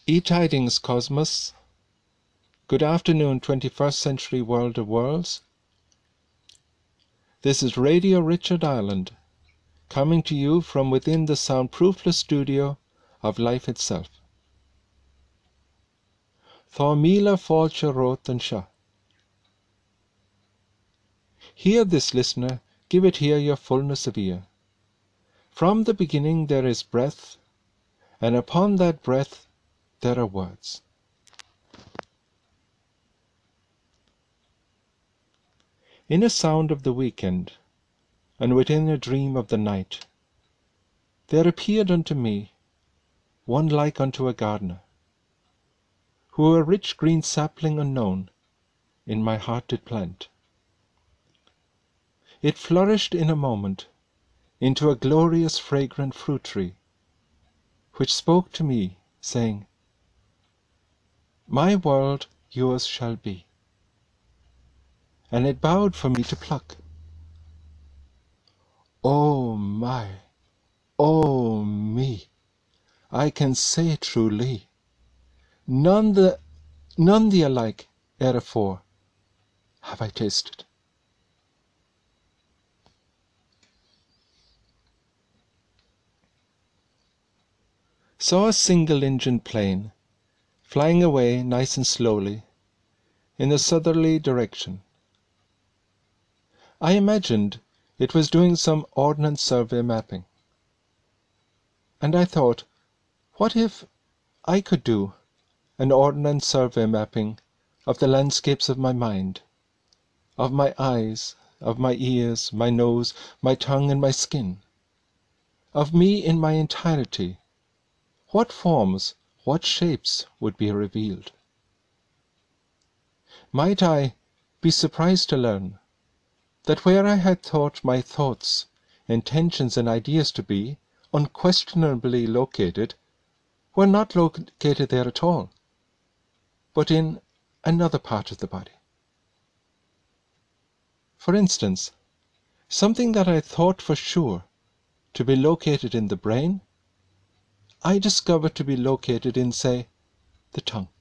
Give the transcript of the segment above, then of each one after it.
E-Tidings Cosmos. Good afternoon, 21st century world of worlds. This is Radio Richard Ireland, coming to you from within the soundproofless studio of life itself. Thá míle fáilte rót an seo. Hear this, listener, give it here your fullness of ear. From the beginning there is breath, and upon that breath there are words. In a sound of the weekend, and within a dream of the night, there appeared unto me one like unto a gardener, who a rich green sapling unknown in my heart did plant. It flourished in a moment into a glorious fragrant fruit tree, which spoke to me, saying, My world yours shall be. And it bowed for me to pluck. Oh my, oh me, I can say truly, none the alike ere afore have I tasted. Saw a single-engined plane flying away nice and slowly in a southerly direction. I imagined it was doing some ordnance survey mapping. And I thought, what if I could do an ordnance survey mapping of the landscapes of my mind, of my eyes, of my ears, my nose, my tongue, and my skin, of me in my entirety? What forms, what shapes would be revealed? Might I be surprised to learn that where I had thought my thoughts, intentions, and ideas to be unquestionably located, were not located there at all, but in another part of the body? For instance, something that I thought for sure to be located in the brain, I discovered to be located in, say, the tongue.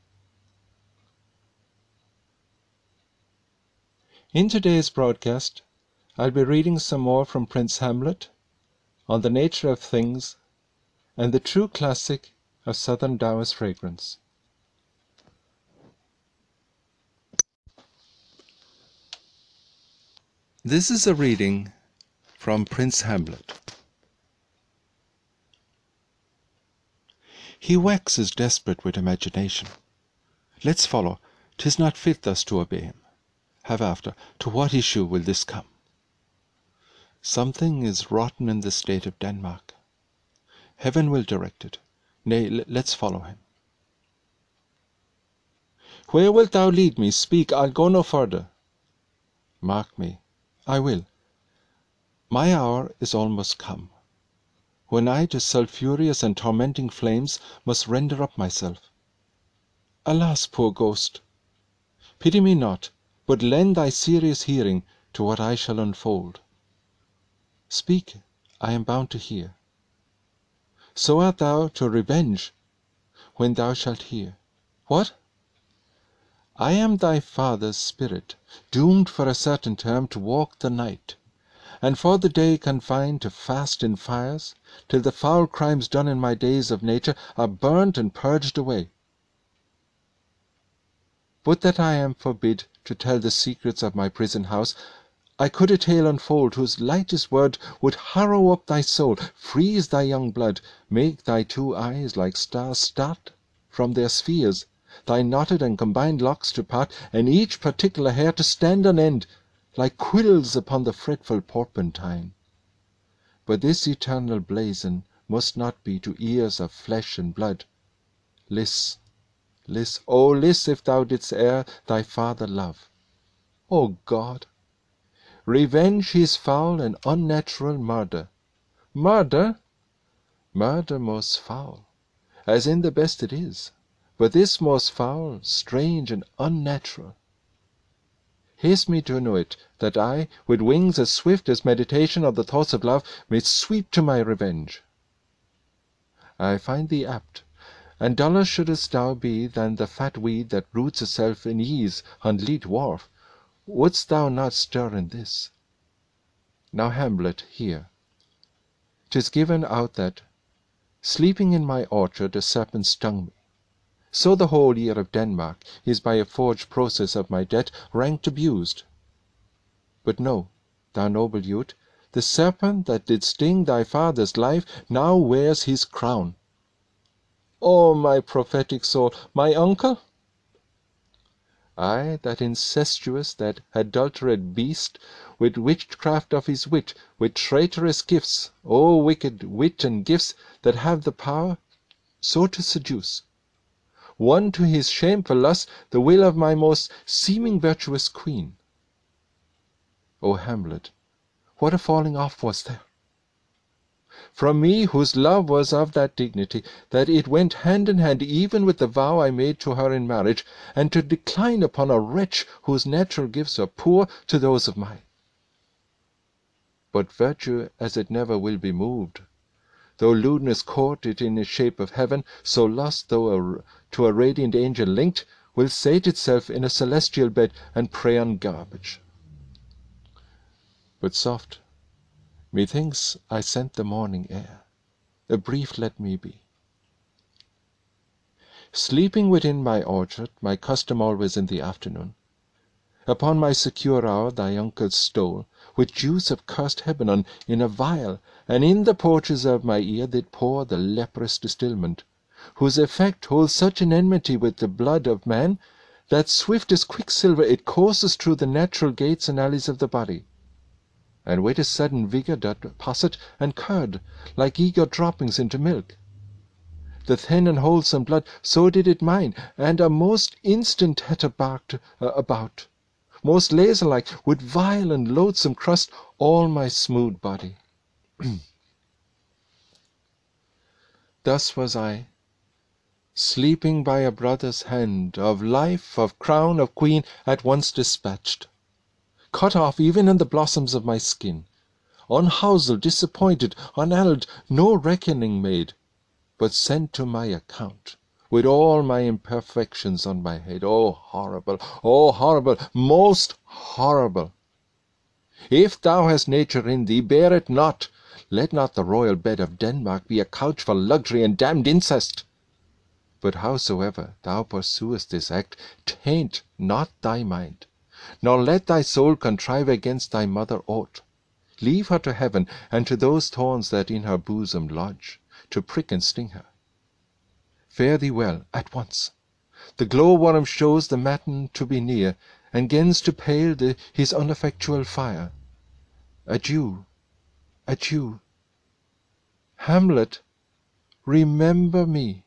In today's broadcast, I'll be reading some more from Prince Hamlet on the nature of things and the true classic of Southern Taoist fragrance. This is a reading from Prince Hamlet. He waxes desperate with imagination. Let's follow. 'Tis not fit thus to obey him. Have after, to what issue will this come? Something is rotten in the state of Denmark. Heaven will direct it. Nay, let's follow him. Where wilt thou lead me? Speak, I'll go no further. Mark me, I will. My hour is almost come, when I to sulphureous and tormenting flames must render up myself. Alas, poor ghost! Pity me not, but lend thy serious hearing to what I shall unfold. Speak, I am bound to hear. So art thou to revenge when thou shalt hear. What? I am thy father's spirit, doomed for a certain term to walk the night, and for the day confined to fast in fires, till the foul crimes done in my days of nature are burnt and purged away. But that I am forbid to tell the secrets of my prison house, I could a tale unfold whose lightest word would harrow up thy soul, freeze thy young blood, make thy two eyes like stars start from their spheres, thy knotted and combined locks to part, and each particular hair to stand on end, like quills upon the fretful porpentine. But this eternal blazon must not be to ears of flesh and blood. Lis, lis, oh lis, if thou didst e'er thy father love. O God! Revenge is foul and unnatural murder. Murder? Murder most foul, as in the best it is, but this most foul, strange, and unnatural. Haste me to know it, that I, with wings as swift as meditation of the thoughts of love, may sweep to my revenge. I find thee apt, And duller shouldst thou be than the fat weed that roots itself in ease on leet dwarf, wouldst thou not stir in this. Now, Hamlet, hear. 'Tis given out that, sleeping in my orchard, a serpent stung me. So the whole year of Denmark is by a forged process of my debt ranked abused. But know, thou noble youth, the serpent that did sting thy father's life now wears his crown. O my prophetic soul, my uncle? Ay, that incestuous, that adulterate beast, with witchcraft of his wit, with traitorous gifts, O wicked wit and gifts that have the power so to seduce, won to his shameful lust the will of my most seeming virtuous queen. O Hamlet, what a falling off was there! From me, whose love was of that dignity, that it went hand in hand even with the vow I made to her in marriage, and to decline upon a wretch whose natural gifts are poor to those of mine. But virtue as it never will be moved, though lewdness court it in the shape of heaven, so lust, though to a radiant angel linked, will sate itself in a celestial bed and prey on garbage. But soft, methinks I scent the morning air. A brief let me be. Sleeping within my orchard, my custom always in the afternoon, upon my secure hour thy uncle stole, with juice of cursed Hebanon in a vial, and in the porches of my ear did pour the leprous distilment, whose effect holds such an enmity with the blood of man, that swift as quicksilver it courses through the natural gates and alleys of the body, and with a sudden vigour doth posset and curd, like eager droppings into milk. The thin and wholesome blood, so did it mine, and a most instant hath barked about, most laser-like, with vile and loathsome crust, all my smooth body. Thus was I, sleeping by a brother's hand, of life, of crown, of queen, at once dispatched, cut off even in the blossoms of my skin, unhouselled, disappointed, unallied, no reckoning made, but sent to my account, with all my imperfections on my head. Oh, horrible, most horrible! If thou hast nature in thee, bear it not. Let not the royal bed of Denmark be a couch for luxury and damned incest. But howsoever thou pursuest this act, taint not thy mind, nor let thy soul contrive against thy mother aught. Leave her to heaven, and to those thorns that in her bosom lodge, to prick and sting her. Fare thee well at once. The glow-worm shows the matin to be near, and 'gins to pale his ineffectual fire. Adieu, adieu. Hamlet, remember me.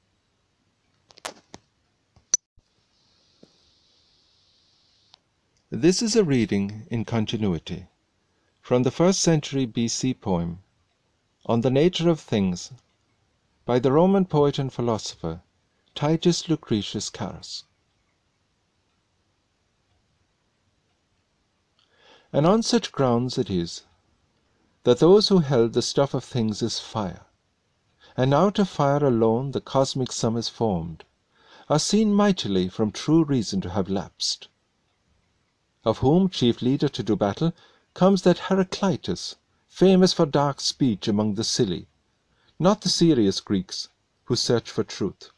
This is a reading in continuity from the 1st century BC poem On the Nature of Things by the Roman poet and philosopher Titus Lucretius Carus. And on such grounds it is that those who held the stuff of things is fire, and out of fire alone the cosmic sum is formed, are seen mightily from true reason to have lapsed. Of whom chief leader to do battle comes that Heraclitus, famous for dark speech among the silly, not the serious Greeks, who search for truth.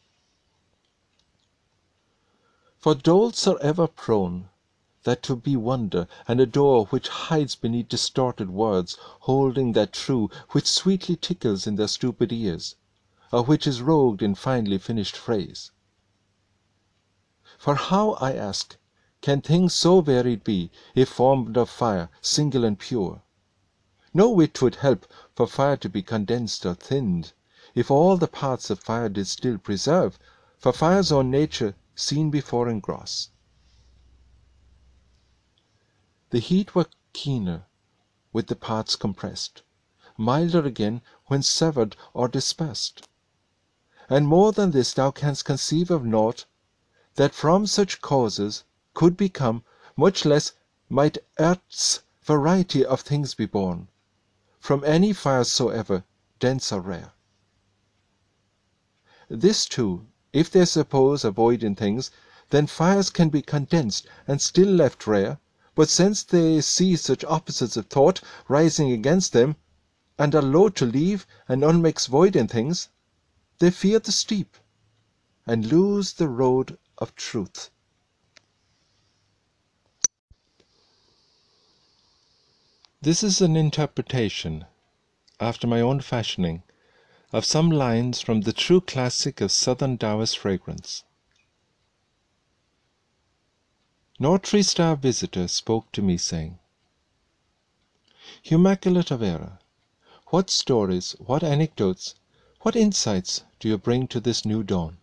For dolts are ever prone that to be wonder, and adore which hides beneath distorted words, holding that true which sweetly tickles in their stupid ears, or which is rogued in finely finished phrase. For how, I ask, can things so varied be, if formed of fire, single and pure? No wit 'twould help for fire to be condensed or thinned, if all the parts of fire did still preserve, for fire's own nature seen before and gross. The heat were keener with the parts compressed, milder again when severed or dispersed. And more than this thou canst conceive of naught that from such causes could become, much less might earth's variety of things be born, from any fire soever, dense or rare. This too, if they suppose a void in things, then fires can be condensed and still left rare, but since they see such opposites of thought rising against them, and are loath to leave an unmixed void in things, they fear the steep, and lose the road of truth. This is an interpretation, after my own fashioning, of some lines from the true classic of Southern Taoist fragrance. North Tree Star visitor spoke to me, saying, "Immaculate of Error, what stories, what anecdotes, what insights do you bring to this new dawn?"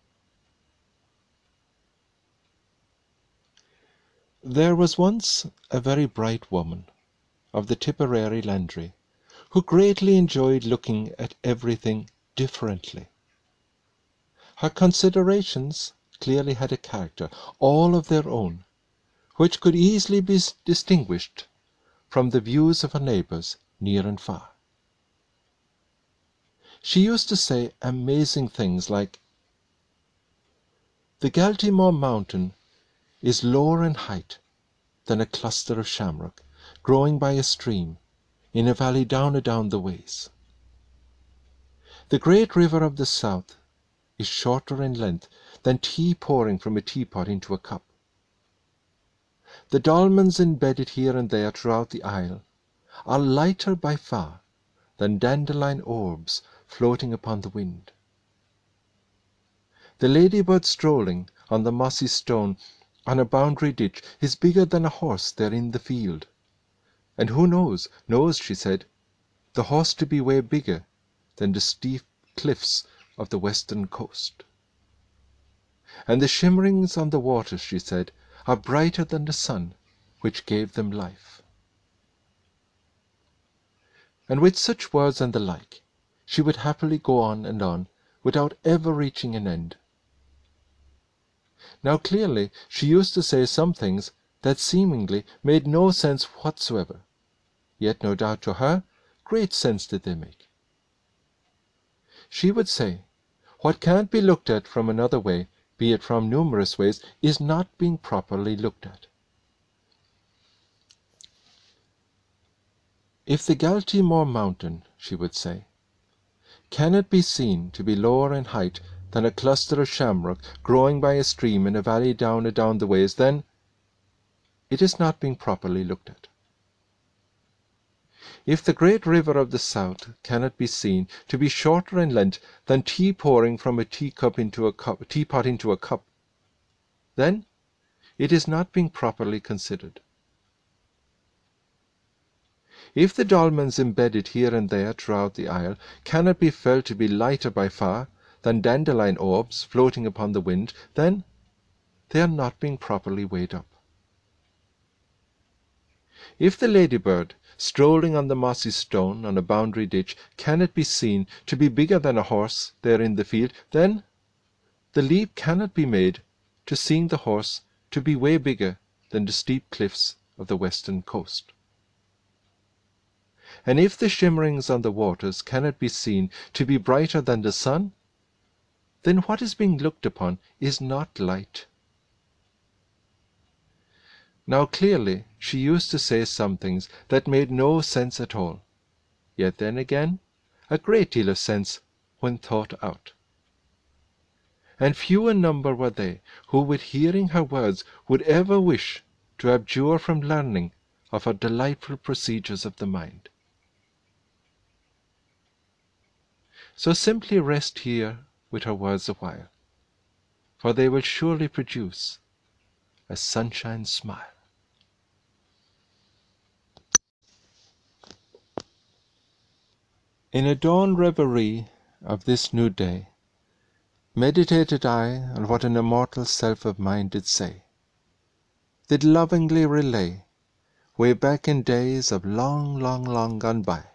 There was once a very bright woman of the Tipperary Landry who greatly enjoyed looking at everything differently. Her considerations clearly had a character all of their own, which could easily be distinguished from the views of her neighbours near and far. She used to say amazing things like, "The Galtymore mountain is lower in height than a cluster of shamrock growing by a stream in a valley down the ways. The great river of the south is shorter in length than tea pouring from a teapot into a cup. The dolmens embedded here and there throughout the isle are lighter by far than dandelion orbs floating upon the wind. The ladybird strolling on the mossy stone on a boundary ditch is bigger than a horse there in the field. And who knows, she said, the horse to be way bigger than the steep cliffs of the western coast. And the shimmerings on the waters, she said, are brighter than the sun which gave them life." And with such words and the like, she would happily go on and on, without ever reaching an end. Now clearly she used to say some things that seemingly made no sense whatsoever, yet no doubt to her great sense did they make. She would say, "What can't be looked at from another way, be it from numerous ways, is not being properly looked at." "If the Galtymore mountain," she would say, "cannot be seen to be lower in height than a cluster of shamrock growing by a stream in a valley down the ways, then it is not being properly looked at. If the great river of the south cannot be seen to be shorter in length than tea pouring from a teapot into a cup, then it is not being properly considered. If the dolmens embedded here and there throughout the isle cannot be felt to be lighter by far than dandelion orbs floating upon the wind, then they are not being properly weighed up. If the ladybird strolling on the mossy stone on a boundary ditch cannot be seen to be bigger than a horse there in the field, then the leap cannot be made to seeing the horse to be way bigger than the steep cliffs of the western coast. And if the shimmerings on the waters cannot be seen to be brighter than the sun, then what is being looked upon is not light." Now clearly she used to say some things that made no sense at all, yet then again a great deal of sense when thought out. And few in number were they who with hearing her words would ever wish to abjure from learning of her delightful procedures of the mind. So simply rest here with her words a while, for they will surely produce a sunshine smile. In a dawn reverie of this new day, meditated I on what an immortal self of mine did say, did lovingly relay, way back in days of long, long, long gone by.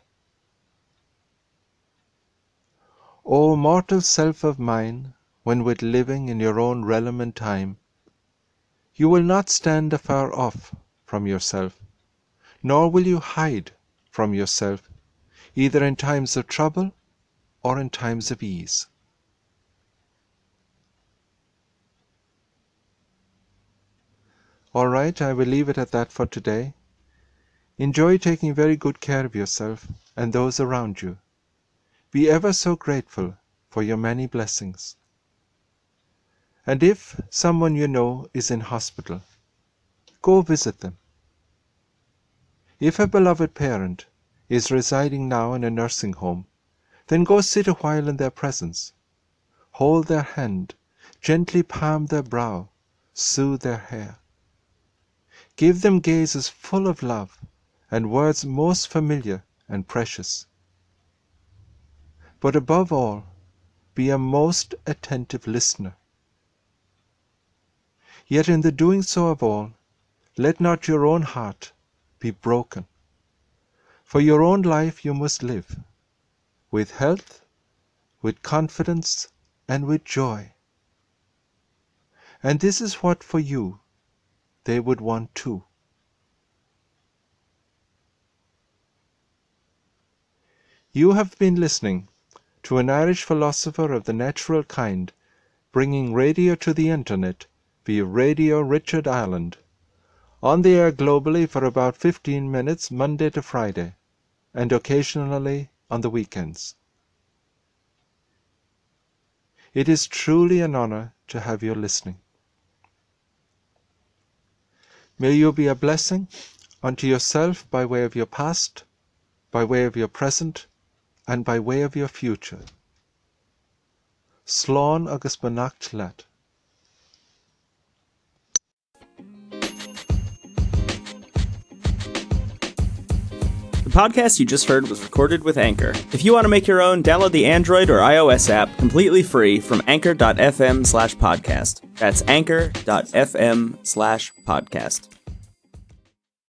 O mortal self of mine, when with living in your own realm and time, you will not stand afar off from yourself, nor will you hide from yourself, either in times of trouble or in times of ease. All right, I will leave it at that for today. Enjoy taking very good care of yourself and those around you. Be ever so grateful for your many blessings. And if someone you know is in hospital, go visit them. If a beloved parent is residing now in a nursing home, then go sit a while in their presence. Hold their hand, gently palm their brow, soothe their hair. Give them gazes full of love and words most familiar and precious. But above all, be a most attentive listener. Yet in the doing so of all, let not your own heart be broken. For your own life you must live, with health, with confidence, and with joy. And this is what for you they would want too. You have been listening to an Irish philosopher of the natural kind, bringing radio to the internet via Radio Richard Ireland, on the air globally for about 15 minutes Monday to Friday, and occasionally on the weekends. It is truly an honor to have you listening. May you be a blessing unto yourself by way of your past, by way of your present, and by way of your future. Slán agus beannacht leat. The podcast you just heard was recorded with Anchor. If you want to make your own, download the Android or iOS app completely free from anchor.fm/podcast. That's anchor.fm/podcast.